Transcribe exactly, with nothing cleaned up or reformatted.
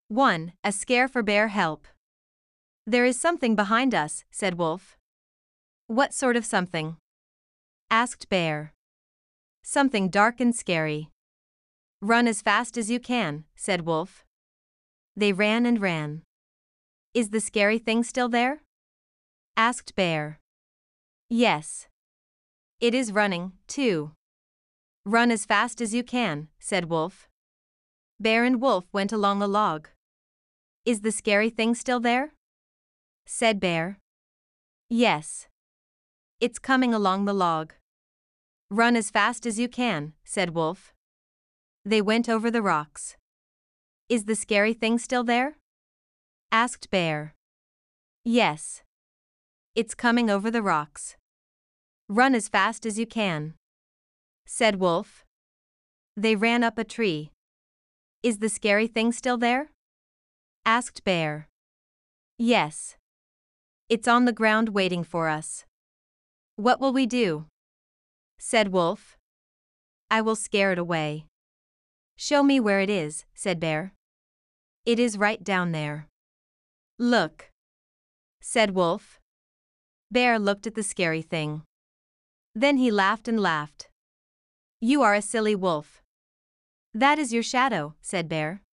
one. A scare for Bear help. There is something behind us, said Wolf. What sort of something? Asked Bear. Something dark and scary. Run as fast as you can, said Wolf. They ran and ran. Is the scary thing still there? Asked Bear. Yes. It is running, too. Run as fast as you can, said Wolf. Bear and Wolf went along a log. Is the scary thing still there? Said Bear. Yes. It's coming along the log. Run as fast as you can, said Wolf. They went over the rocks. Is the scary thing still there? Asked Bear. Yes. It's coming over the rocks. Run as fast as you can, said Wolf. They ran up a tree. Is the scary thing still there? Asked Bear. Yes. It's on the ground waiting for us. What will we do? Said Wolf. I will scare it away. Show me where it is, said Bear. It is right down there. Look, said Wolf. Bear looked at the scary thing. Then he laughed and laughed. You are a silly wolf. That is your shadow, said Bear.